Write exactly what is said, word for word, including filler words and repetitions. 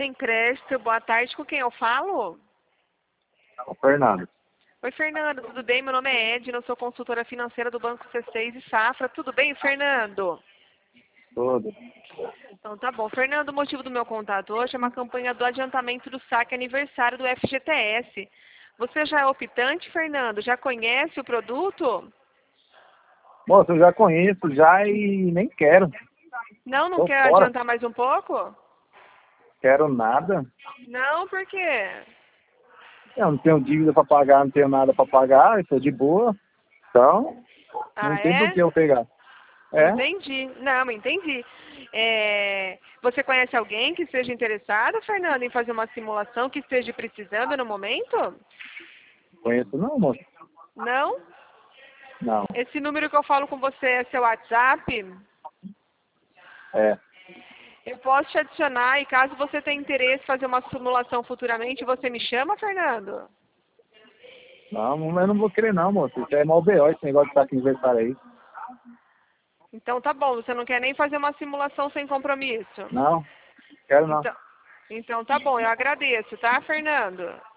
Sem crédito, boa tarde. Com quem eu falo? O Fernando. Oi, Fernando, tudo bem? Meu nome é Edna, eu sou consultora financeira do Banco C seis e Safra. Tudo bem, Fernando? Todo. Então tá bom. Fernando, o motivo do meu contato hoje é uma campanha do adiantamento do saque aniversário do F G T S. Você já é optante, Fernando? Já conhece o produto? Moço, eu já conheço já e nem quero. Não, não Tô quer fora. adiantar mais um pouco? Quero nada. Não, por quê? Eu não tenho dívida para pagar, não tenho nada para pagar, estou de boa. Então, não Ah, tem por é? que eu pegar. É? Entendi. Não, entendi. É, Você conhece alguém que esteja interessado, Fernando, em fazer uma simulação que esteja precisando no momento? Conheço não, moço. Não? Não. Esse número que eu falo com você é seu WhatsApp? É. Eu posso te adicionar e caso você tenha interesse em fazer uma simulação futuramente, você me chama, Fernando? Não, eu não vou querer não, moço. Isso é mal B O, esse negócio de estar aqui aniversário aí. Então tá bom, você não quer nem fazer uma simulação sem compromisso? Não, quero não. Então, então tá bom, eu agradeço, tá, Fernando?